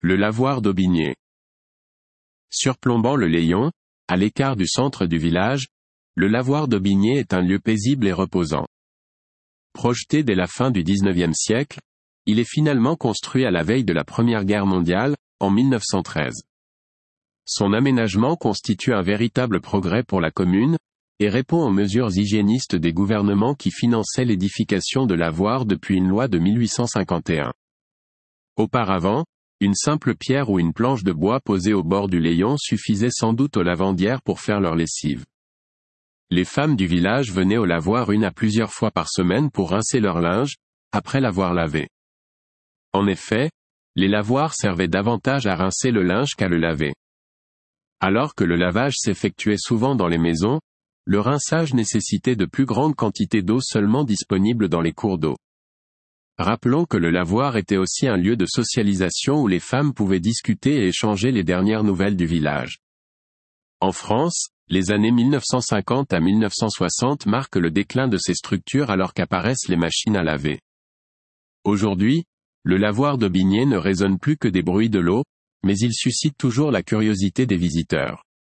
Le lavoir d'Aubigné. Surplombant le Layon, à l'écart du centre du village, le lavoir d'Aubigné est un lieu paisible et reposant. Projeté dès la fin du XIXe siècle, il est finalement construit à la veille de la Première Guerre mondiale, en 1913. Son aménagement constitue un véritable progrès pour la commune, et répond aux mesures hygiénistes des gouvernements qui finançaient l'édification de lavoirs depuis une loi de 1851. Auparavant, une simple pierre ou une planche de bois posée au bord du Layon suffisait sans doute aux lavandières pour faire leur lessive. Les femmes du village venaient au lavoir une à plusieurs fois par semaine pour rincer leur linge, après l'avoir lavé. En effet, les lavoirs servaient davantage à rincer le linge qu'à le laver. Alors que le lavage s'effectuait souvent dans les maisons, le rinçage nécessitait de plus grandes quantités d'eau seulement disponibles dans les cours d'eau. Rappelons que le lavoir était aussi un lieu de socialisation où les femmes pouvaient discuter et échanger les dernières nouvelles du village. En France, les années 1950 à 1960 marquent le déclin de ces structures alors qu'apparaissent les machines à laver. Aujourd'hui, le lavoir d'Aubigné ne résonne plus que des bruits de l'eau, mais il suscite toujours la curiosité des visiteurs.